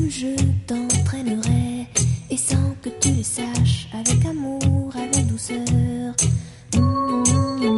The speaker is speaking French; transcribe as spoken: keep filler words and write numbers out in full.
où je t'entraînerai, et sans que tu le saches, avec amour, avec douceur. Mmh, mmh, mmh.